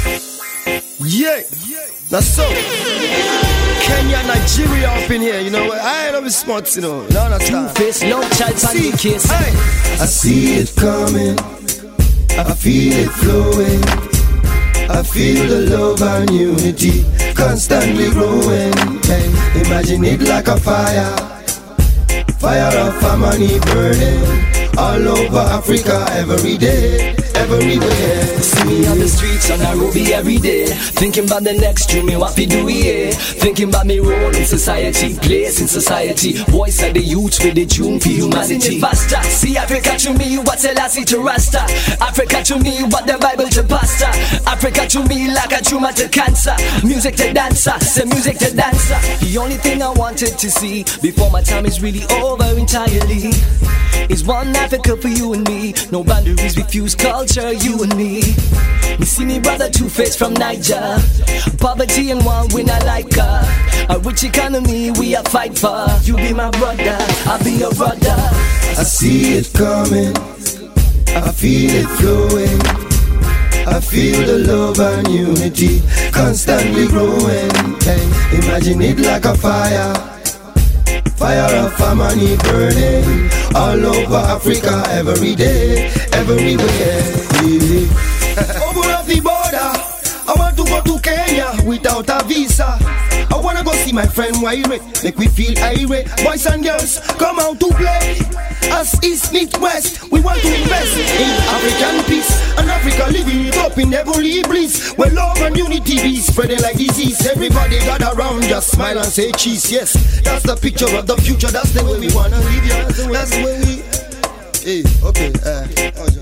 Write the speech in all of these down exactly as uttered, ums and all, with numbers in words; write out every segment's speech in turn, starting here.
Yeah, that's so. Kenya, Nigeria up in here, you know what? I ain't always smart, you know. You understand? Two-face, no child, see, kiss. Hey. I see it coming, I feel it flowing, I feel the love and unity constantly growing. Hey. Imagine it like a fire, fire of harmony burning all over Africa every day, everywhere. See me on the streets of Nairobi every day, thinking about the next dream, me what we do here. Thinking about me role in society, place in society, voice of the youth with the tune for humanity. Faster, see Africa to me, what Selassie to Rasta. Africa to me, what the Bible to pastor. Africa to me, like a tumor to cancer. Music to dancer, say music to dancer. The only thing I wanted to see before my time is really over entirely is one Africa for you and me. No boundaries, we fuse culture, you and me. You see me brother Two-Face from Niger, poverty and one winner like her. A rich economy we a fight for. You be my brother, I'll be your brother. I see it coming, I feel it flowing, I feel the love and unity constantly growing. Hey, imagine it like a fire, fire of harmony burning all over Africa every day, everywhere. Open up the border, I want to go to Kenya without a visa. I wanna go see my friend Waire, make we feel irate. Boys and girls, come out to play. As East meet West, we want to invest in African peace and Africa living it up in heavenly bliss, where love and unity be spreading like disease. Everybody gather around, just smile and say cheese. Yes, that's the picture of the future. That's the way we wanna live. Yeah, that's the way we. Hey, okay. Uh, oh,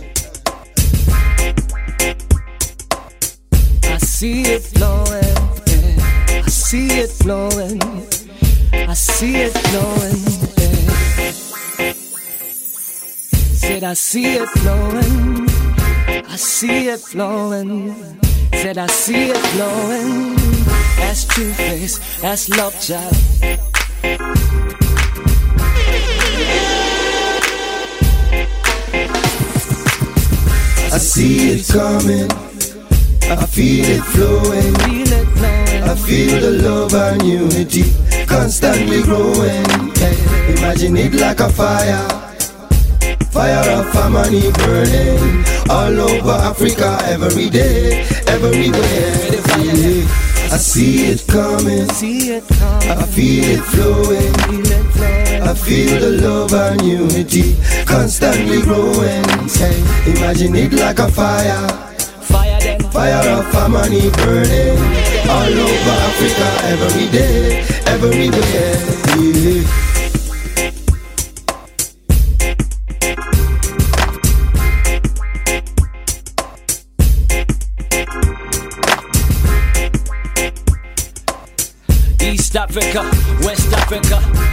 I see it flowing, yeah. I see it flowing, I see it flowing, yeah. Said I see it flowing, I see it flowing. Said I see it flowing. That's Two-Face, that's love child. I see it coming, I feel it flowing, I feel the love and unity constantly growing. Hey, imagine it like a fire, fire of harmony burning all over Africa every day, everywhere. Yeah. I see it coming, I feel it flowing, I feel the love and unity constantly growing. Hey, imagine it like a fire, fire of harmony burning all over Africa every day, everywhere. Yeah. East Africa, West Africa,